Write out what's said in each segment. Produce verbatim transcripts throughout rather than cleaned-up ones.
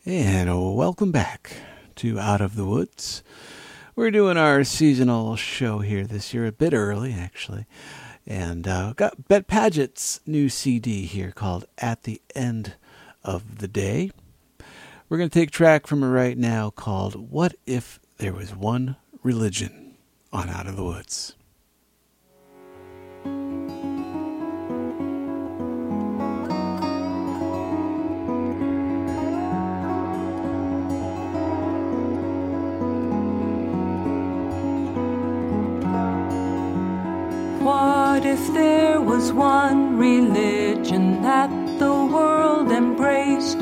And welcome back to Out of the Woods. We're doing our seasonal show here this year, a bit early actually. And uh, got Bet Paget's new C D here called At the End of the Day. We're going to take a track from her right now called What If There Was One Religion on Out of the Woods. What if there was one religion that the world embraced?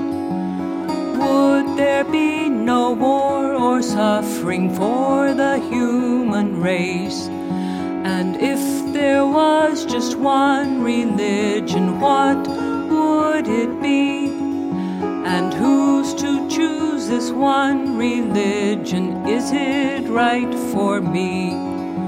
Would there be no war or suffering for the human race? And if there was just one religion, what would it be? And who's to choose this one religion? Is it right for me?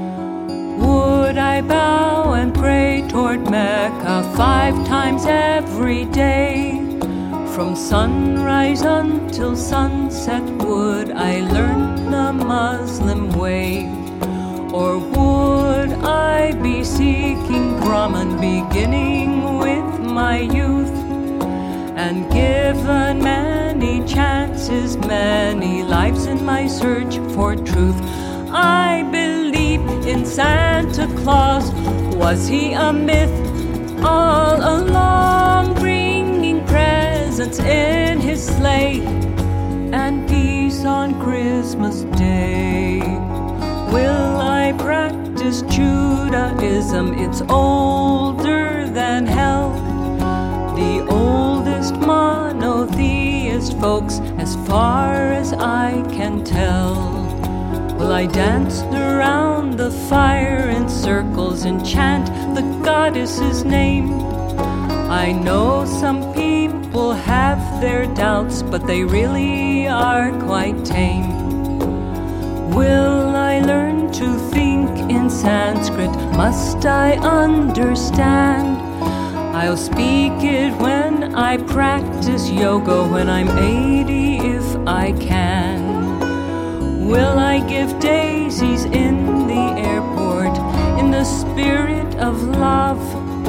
Would I bow and pray toward Mecca five times every day? From sunrise until sunset, would I learn the Muslim way? Or would I be seeking Brahman beginning with my youth? And given many chances, many lives in my search for truth, I believe in Santa Claus. Was he a myth all along, bringing presents in his sleigh and peace on Christmas Day? Will I practice Judaism? It's older than hell, the oldest monotheist folks as far as I can tell. Will I dance around the fire in circles and chant the goddess's name? I know some people have their doubts, but they really are quite tame. Will I learn to think in Sanskrit? Must I understand? I'll speak it when I practice yoga, when I'm eighty if I can. Will I give daisies in the airport in the spirit of love,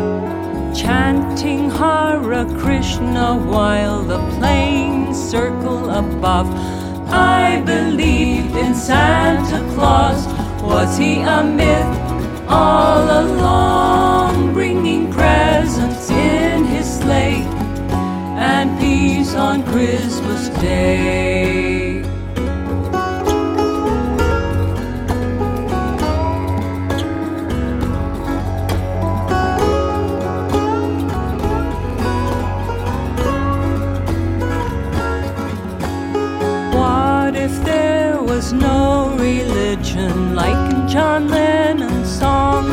chanting Hare Krishna while the planes circle above? I believed in Santa Claus. Was he a myth all along, bringing presents in his sleigh and peace on Christmas Day? No religion like in John Lennon's song.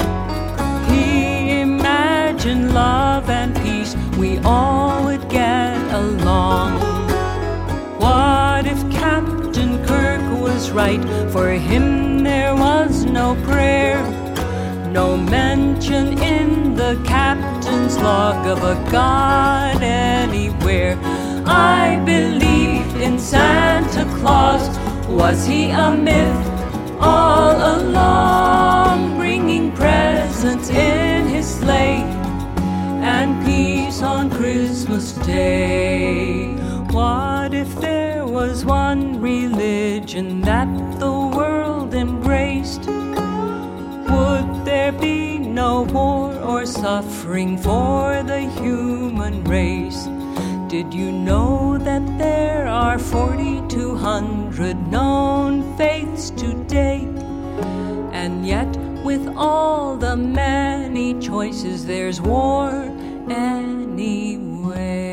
He imagined love and peace, we all would get along. What if Captain Kirk was right? For him there was no prayer, no mention in the captain's log of a god anywhere. I believe in Santa Claus. Was he a myth all along, bringing presents in his sleigh and peace on Christmas Day? What if there was one religion that the world embraced? Would there be no war or suffering for the human race? Did you know that there are forty-two hundred known faiths to date? And yet, with all the many choices, there's war anyway.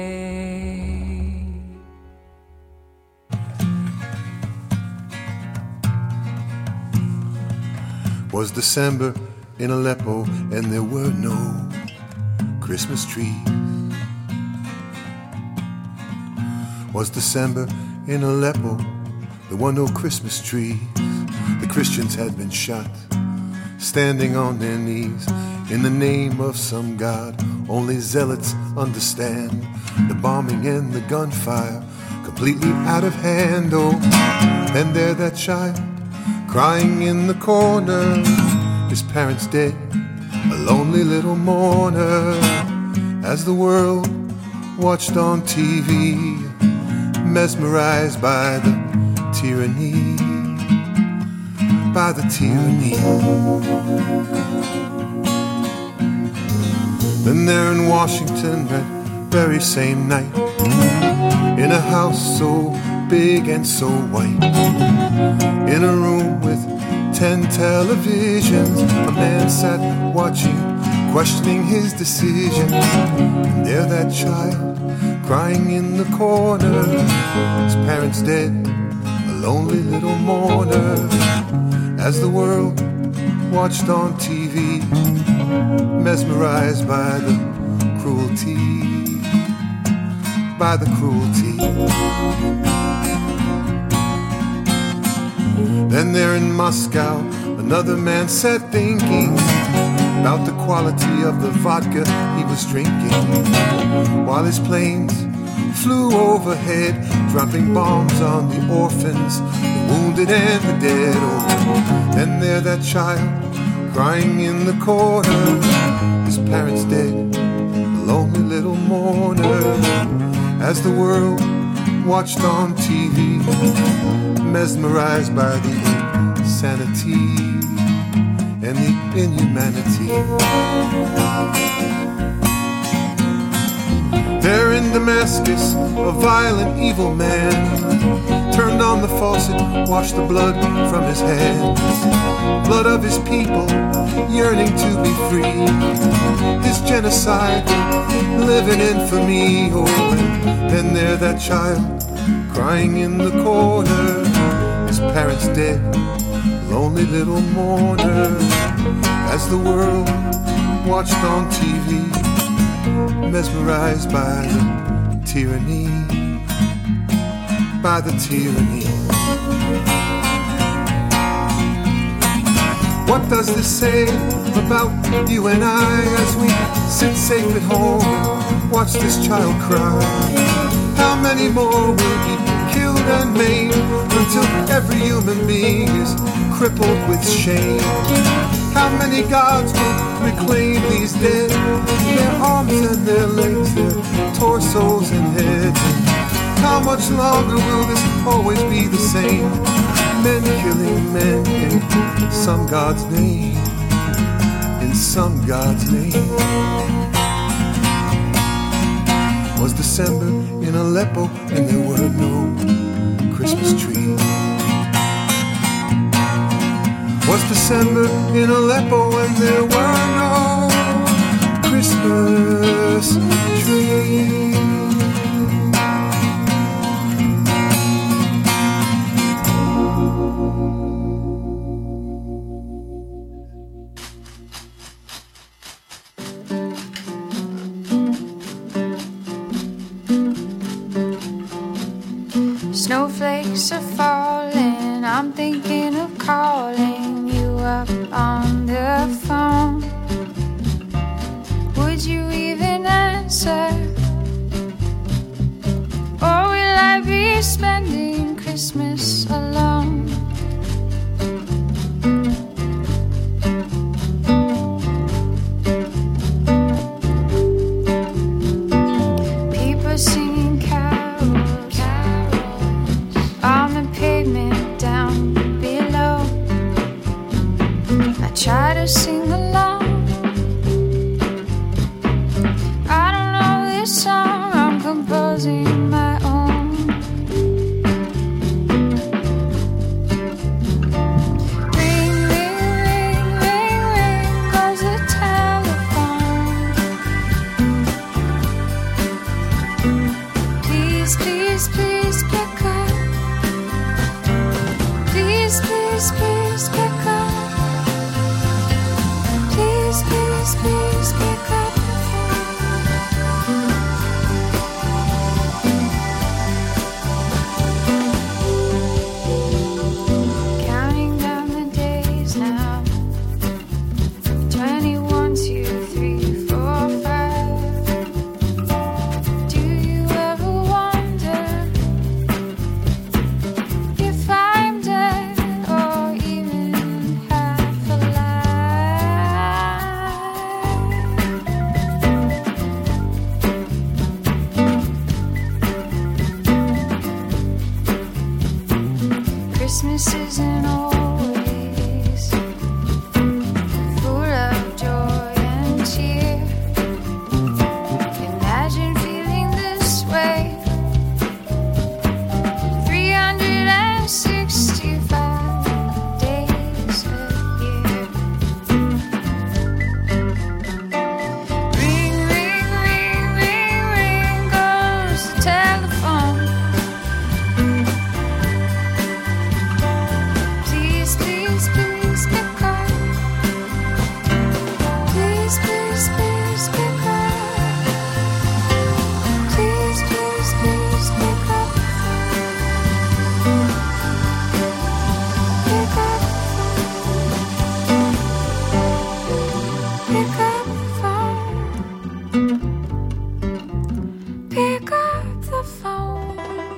Was December in Aleppo and there were no Christmas trees? Was December in Aleppo, there were no Christmas trees. The Christians had been shot, standing on their knees in the name of some god only zealots understand. The bombing and the gunfire completely out of hand. Oh, then there that child crying in the corner, his parents dead, a lonely little mourner, as the world watched on T V, mesmerized by the tyranny, by the tyranny. Then there in Washington that very same night, in a house so big and so white, in a room with ten televisions, a man sat watching, questioning his decision. And there that child crying in the corner, his parents dead, a lonely little mourner, as the world watched on T V, mesmerized by the cruelty, by the cruelty. Then there in Moscow, another man sat thinking about the quality of the vodka he was drinking, while his planes flew overhead, dropping bombs on the orphans, the wounded and the dead. Oh, then there that child crying in the corner, his parents dead, a lonely little mourner, as the world watched on T V, mesmerized by the insanity and the inhumanity. There in Damascus, a violent, evil man turned on the faucet, washed the blood from his hands, blood of his people yearning to be free. His genocide, living infamy. Oh, and then there that child crying in the corner, his parents dead, lonely little mourner, as the world watched on T V, mesmerized by the tyranny, by the tyranny. What does this say about you and I as we sit safe at home and watch this child cry? How many more will be killed and maimed until every human being is crippled with shame? How many gods will reclaim these dead, their arms and their legs, their torsos and heads? And how much longer will this always be the same? Men killing men in some God's name, in some God's name. Was December in Aleppo and there were no Christmas trees. Was December in Aleppo and there were no Christmas trees. Snowflakes are falling, I'm thinking of calling you up on the phone. Would you even answer? Or will I be spending Christmas alone? People singing carols, carols on the pavement down below. I try to sing along. I don't know this song, I'm composing my own. Christmas isn't always full of joy and cheer. Imagine feeling this way three hundred sixty-five days a year. Ring, ring, ring, ring, ring goes the telephone. Please, please, please pick up. Please, please, please pick up. Please, please, please pick up. Pick up the phone. Pick up the phone.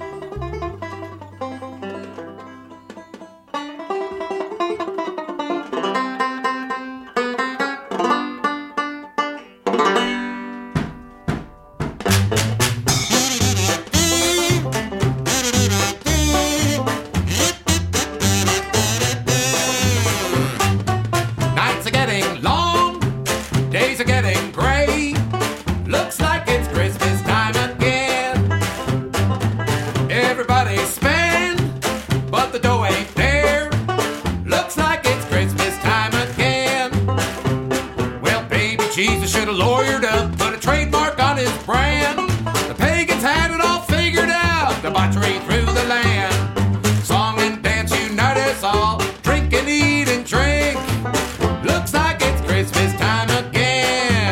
Nights are getting long, days are getting gray. Looks like it's Christmas time again. Everybody spend, but the dough ain't there. Looks like it's Christmas time again. Well, baby Jesus should have lawyered up, put a trademark on his brand. The pagans had it all figured out, debauchery through the land. Song and dance unite us all, drink and eat and drink. Looks like it's Christmas time again.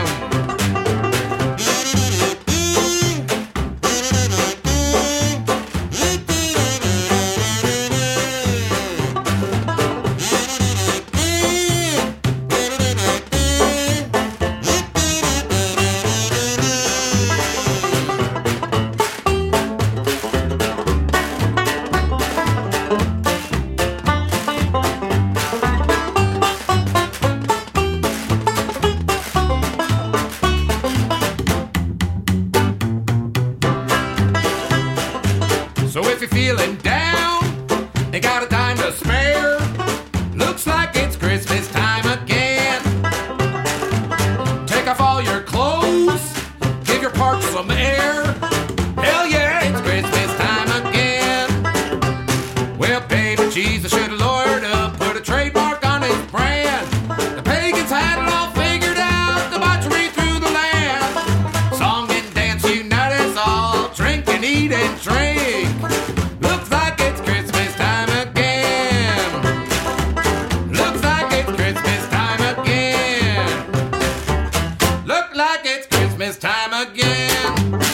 So if you're feeling down and got a dime to spare, looks like it's Christmas time again. Take off all your clothes, give your parts some air. Hell yeah, it's Christmas time again. Well, baby Jesus should have lawyered up, put a trademark on his brand. The pagans had it all figured out, debauchery through the land. Song and dance unite us all, drink and eat and drink. Looks like it's Christmas time again. Looks like it's Christmas time again. Look like it's Christmas time again.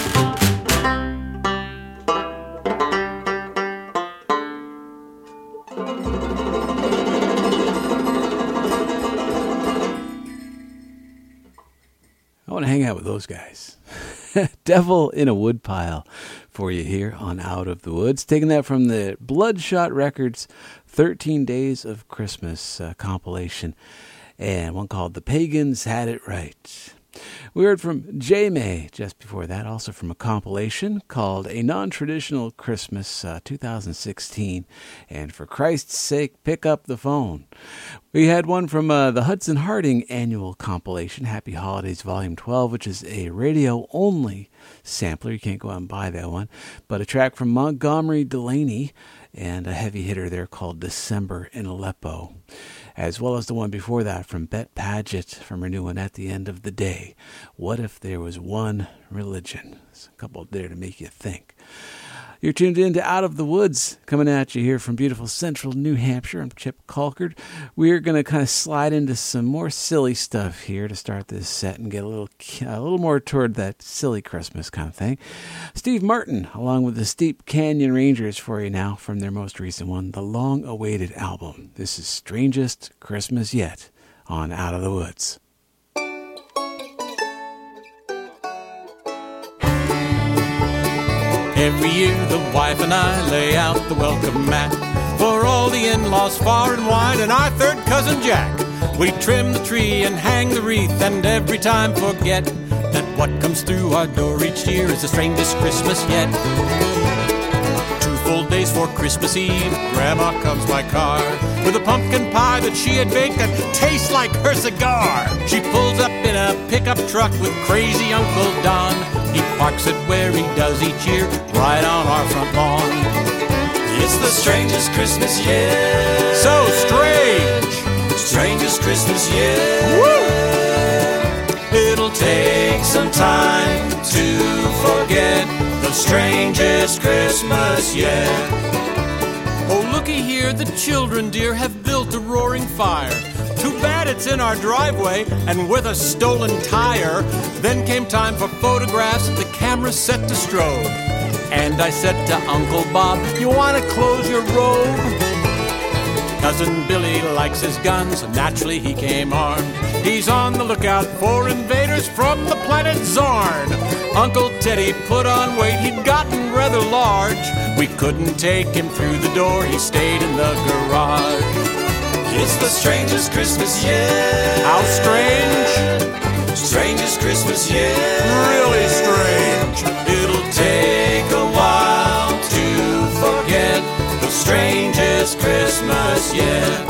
I want to hang out with those guys. Devil in a Woodpile for you here on Out of the Woods. Taking that from the Bloodshot Records thirteen Days of Christmas uh, compilation. And one called The Pagans Had It Right. We heard from J-May just before that, also from a compilation called A Non-Traditional Christmas uh, two thousand sixteen. And For Christ's Sake, Pick Up the Phone. We had one from uh, the Hudson Harding annual compilation, Happy Holidays Volume twelve, which is a radio-only sampler. You can't go out and buy that one. But a track from Montgomery Delaney and a heavy hitter there called December in Aleppo, as well as the one before that from Bet Paget from her new one, At the End of the Day. What if there was one religion? There's a couple there to make you think. You're tuned in to Out of the Woods, coming at you here from beautiful central New Hampshire. I'm Chip Colkard. We're going to kind of slide into some more silly stuff here to start this set and get a little a little more toward that silly Christmas kind of thing. Steve Martin, along with the Steep Canyon Rangers for you now from their most recent one, the long-awaited album. This is Strangest Christmas Yet on Out of the Woods. Every year the wife and I lay out the welcome mat for all the in-laws far and wide and our third cousin Jack. We trim the tree and hang the wreath and every time forget that what comes through our door each year is the strangest Christmas yet. Two full days days for Christmas Eve, Grandma comes by car with a pumpkin pie that she had baked that tastes like her cigar. She pulls up in a pickup truck with crazy Uncle Don. He parks it where he does each year, right on our front lawn. It's the strangest Christmas yet. So strange. Strangest Christmas yet. Woo! It'll take some time to forget the strangest Christmas yet. Oh, looky here, the children, dear, have built a roaring fire. Too bad it's in our driveway and with a stolen tire. Then came time for photographs, the camera set to strobe. And I said to Uncle Bob, you want to close your robe? Cousin Billy likes his guns, naturally he came armed. He's on the lookout for invaders from the planet Zarn. Uncle Teddy put on weight, he'd gotten rather large. We couldn't take him through the door, he stayed in the garage. It's the strangest Christmas yet. How strange? Strangest Christmas yet. Really strange. It'll take a while to forget the strangest Christmas yet.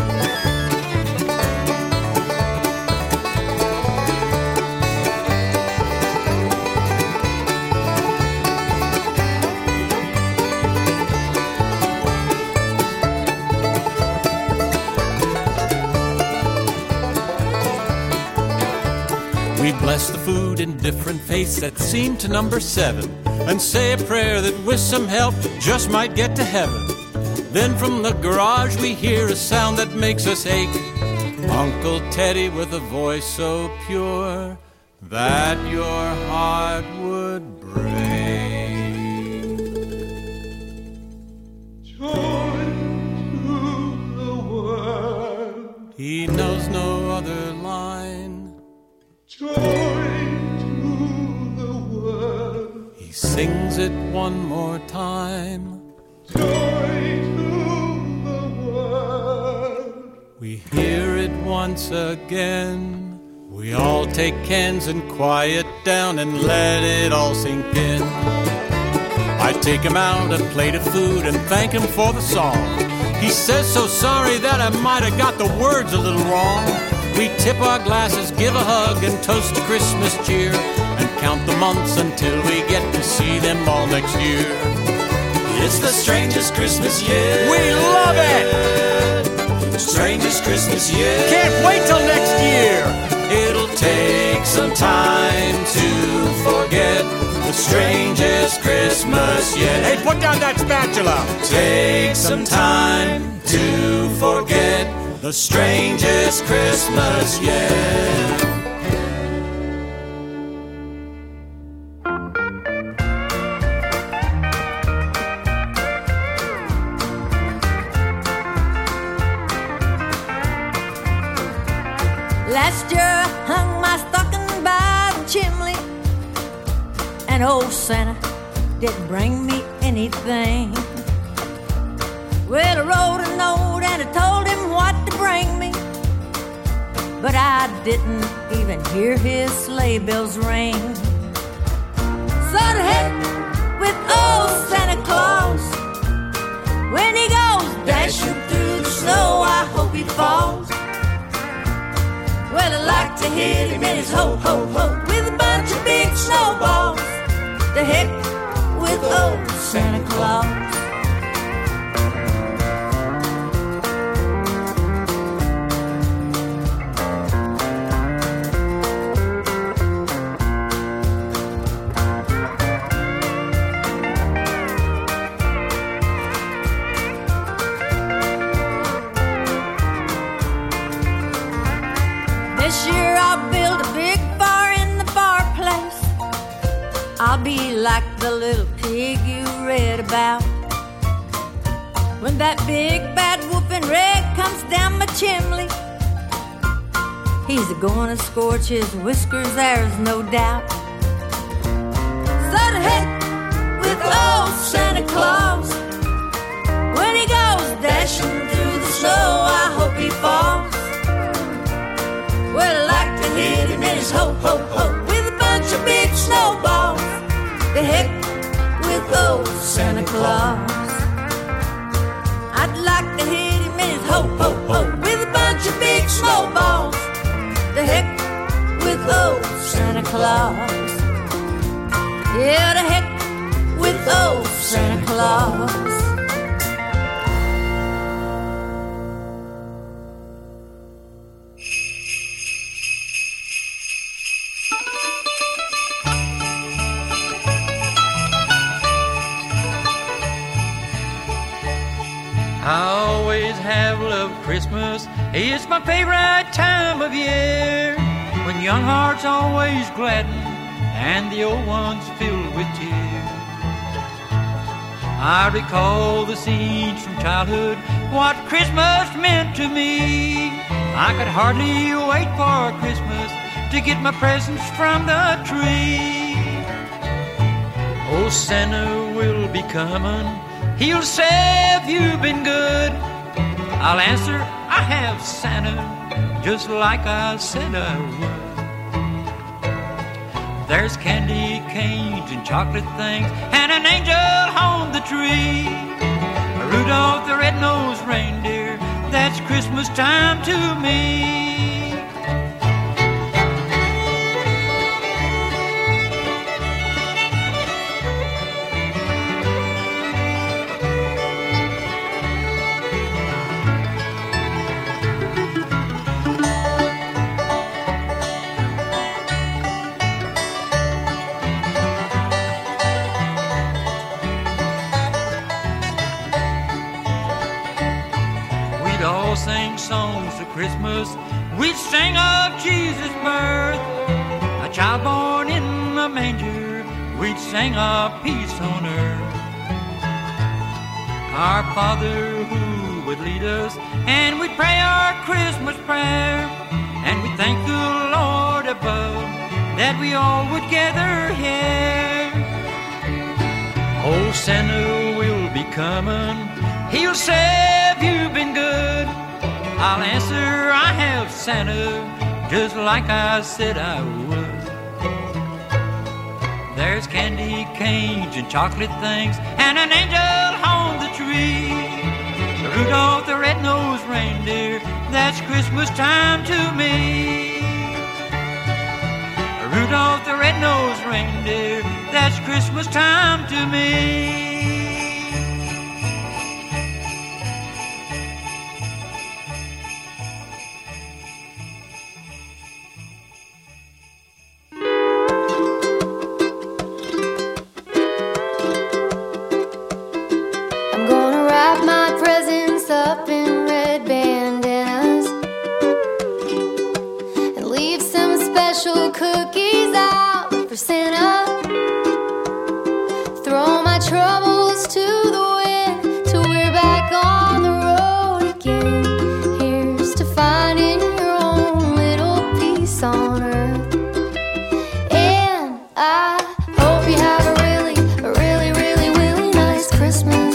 We bless the food in different faiths that seem to number seven, and say a prayer that with some help just might get to heaven. Then from the garage we hear a sound that makes us ache. Uncle Teddy with a voice so pure that your heart would break. Joy to the world. He knows no other line. Joy to the world. He sings it one more time. Joy to the world. We hear it once again. We all take cans and quiet down and let it all sink in. I take him out a plate of food and thank him for the song. He says so sorry that I might have got the words a little wrong. We tip our glasses, give a hug, and toast to Christmas cheer, and count the months until we get to see them all next year. It's the strangest Christmas yet. We love it! Strangest Christmas yet. Can't wait till next year! It'll take some time to forget the strangest Christmas yet. Hey, put down that spatula! Take some time to forget the strangest Christmas yet. Last year I hung my stocking by the chimney, and old Santa didn't bring me anything. Well, I wrote a note and I told him what to bring me, but I didn't even hear his sleigh bells ring. So to heck with old Santa Claus. When he goes dashing through the snow, I hope he falls. Well, I like to hit him in his ho-ho-ho with a bunch of big snowballs. To heck with old Santa Claus. This year I'll build a big fire in the fireplace. I'll be like the little pig you read about. When that big bad wolf in red comes down my chimney, he's gonna scorch his whiskers, there's no doubt. So to heck with old Santa Claus. When he goes dashing through the snow, I hope he falls. Well, I like to hit him in his ho-ho-ho with a bunch of big snowballs. The heck with old Santa Claus. old Santa Claus. Yeah, to heck with old Santa Claus. I always have loved Christmas. It's my favorite time of year, when young hearts always gladden and the old ones filled with tears. I recall the scenes from childhood, what Christmas meant to me. I could hardly wait for Christmas to get my presents from the tree. Oh, Santa will be coming. He'll say, have you been good? I'll answer, I have Santa, just like I said I would. There's candy canes and chocolate things and an angel on the tree. Rudolph the red-nosed reindeer, that's Christmas time to me. Sing songs of Christmas, we'd sing of Jesus' birth, a child born in a manger, we'd sing of peace on earth. Our Father who would lead us, and we'd pray our Christmas prayer, and we'd thank the Lord above that we all would gather here. Old Santa will be coming, he'll say, have you been good? I'll answer, I have Santa, just like I said I would. There's candy canes and chocolate things and an angel on the tree. Rudolph the red-nosed reindeer, that's Christmas time to me. Rudolph the red-nosed reindeer, that's Christmas time to me. Cookies out for Santa. Throw my troubles to the wind till we're back on the road again. Here's to finding your own little peace on earth. And I hope you have a really, a really, really, really nice Christmas.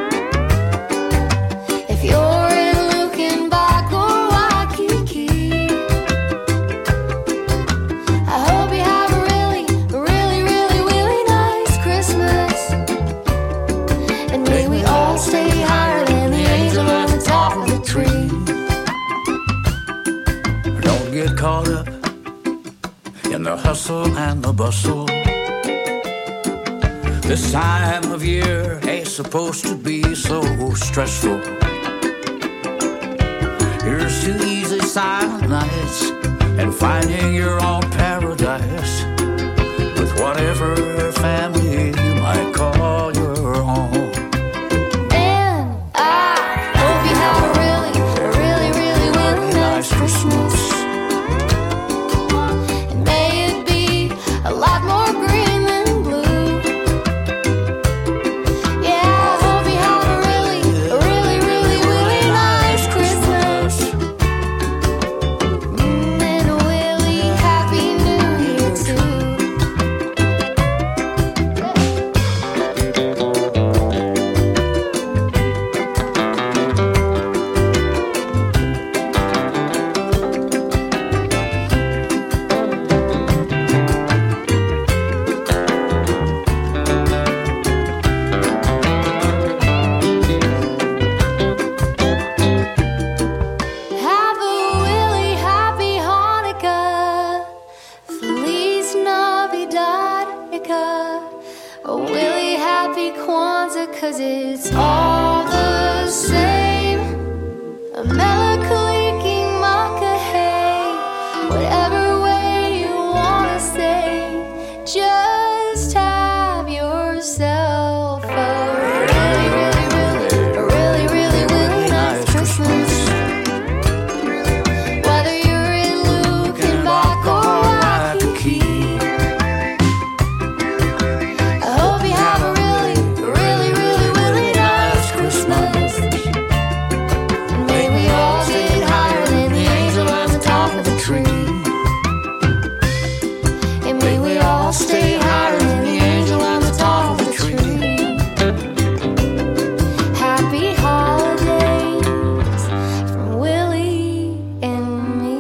If you're in Luckenbach or Waikiki, caught up in the hustle and the bustle. This time of year ain't supposed to be so stressful. Here's to easy silent nights and finding your own paradise with whatever family you might call your own. And I hope you have a really, a really, really, really nice Christmas. A lot more green than blue. Yeah, I hope you have a really, a really, really, really nice Christmas. Mm, and a really happy New Year too. all the same. A melancholy Makahay, whatever way you wanna say, just have yourself a really, really, really, a really, really, really nice Christmas. Whether you're in Luckenbach or Waikiki, I hope you have a really, really, really, really nice Christmas. And may we all stay higher than the angel on the top of the tree. And may we all stay higher than the angel on the top of the tree. Happy holidays from Willie and me.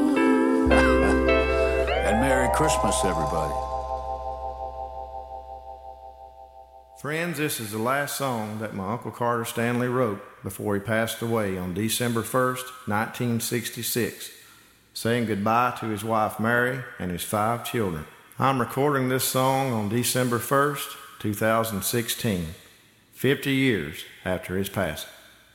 And Merry Christmas, everybody. Friends, this is the last song that my Uncle Carter Stanley wrote before he passed away on December first, nineteen sixty-six, saying goodbye to his wife Mary and his five children. I'm recording this song on December first, two thousand sixteen, fifty years after his passing.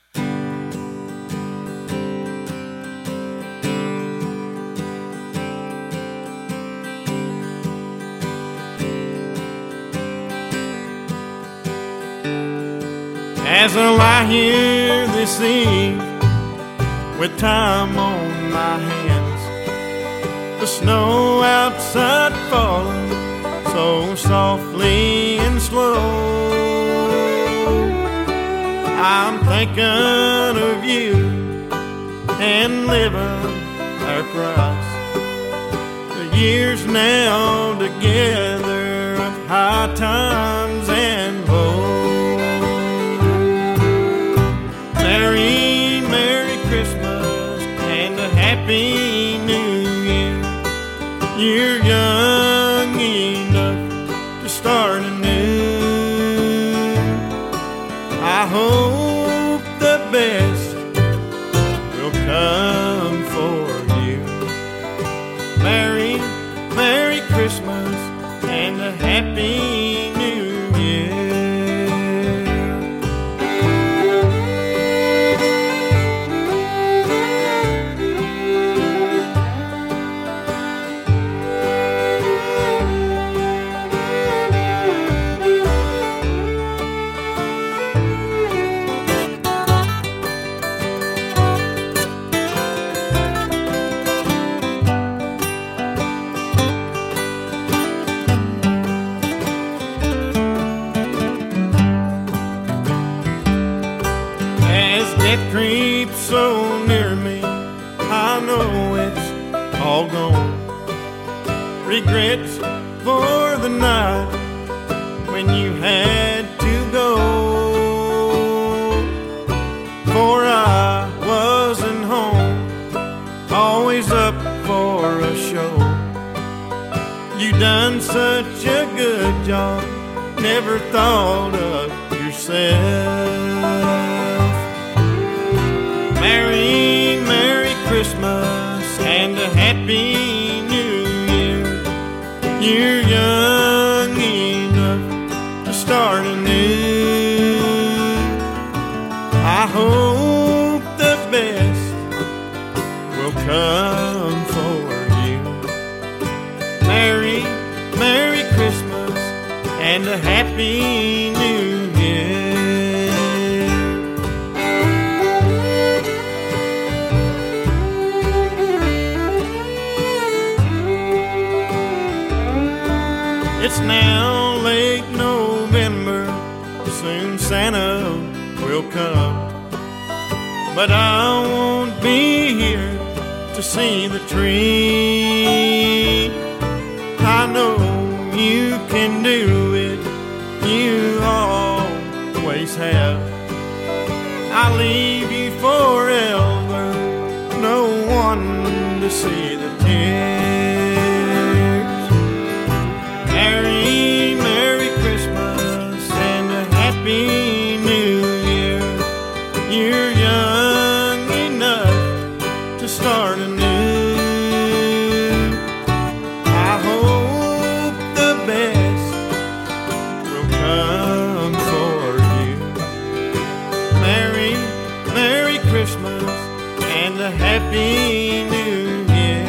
As I lie here this eve with time on my hands, the snow outside falling so softly and slow, I'm thinking of you and living our price. The years now together of high times and low. Merry, Merry Christmas and a Happy New Year. You're young enough to start anew. I hope the best will come for you. Merry, Merry Christmas and a Happy New Year. Death creeps so near me, I know it's all gone. Regrets for the night when you had to go. For I wasn't home, always up for a show. You done such a good job, never thought of yourself. Merry, Merry Christmas and a Happy New Year. You're young enough to start anew. I hope the best will come for you. Merry, Merry Christmas and a Happy New Year. It's now late November, soon Santa will come, but I won't be here to see the tree. I know you can do it, you always have. I leave you forever, no one to see the tears. Merry, Merry Christmas and a Happy New Year. You're young enough to start anew. I hope the best will come for you. a happy new year.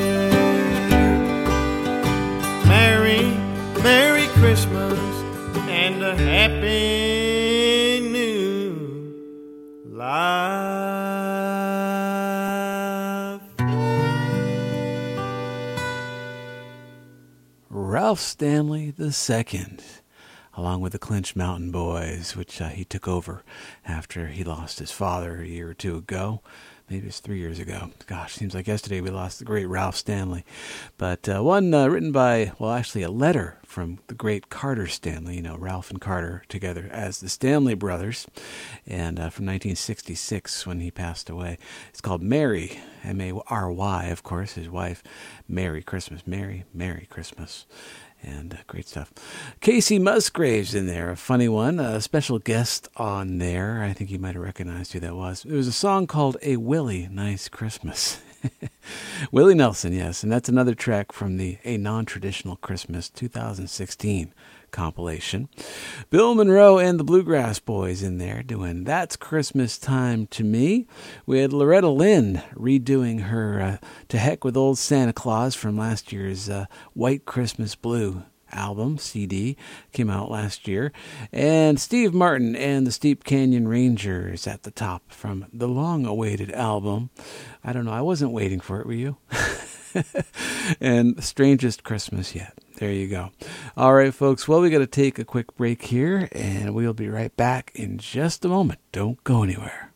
Merry, Merry Christmas and a happy new life. Ralph Stanley the Second, along with the Clinch Mountain Boys, which uh, he took over after he lost his father a year or two ago. Maybe it's three years ago. Gosh, seems like yesterday we lost the great Ralph Stanley. But uh, one uh, written by, well, actually a letter from the great Carter Stanley, you know, Ralph and Carter together as the Stanley Brothers, and uh, from nineteen sixty-six when he passed away. It's called Mary, M A R Y, of course, his wife. Merry Christmas, Mary, Merry Christmas. And uh, great stuff. Casey Musgraves in there, a funny one, a special guest on there. I think you might have recognized who that was. It was a song called A Willie Nice Christmas. Willie Nelson, yes, and that's another track from the A Non-Traditional Christmas two thousand sixteen compilation. Bill Monroe and the Bluegrass Boys in there doing That's Christmas Time to Me. We had Loretta Lynn redoing her uh, To Heck with Old Santa Claus from last year's uh, White Christmas Blue album, C D, came out last year. And Steve Martin and the Steep Canyon Rangers at the top from the long-awaited album. I don't know, I wasn't waiting for it, were you? And Strangest Christmas Yet. There you go. All right, folks. Well, we got to take a quick break here, and we'll be right back in just a moment. Don't go anywhere.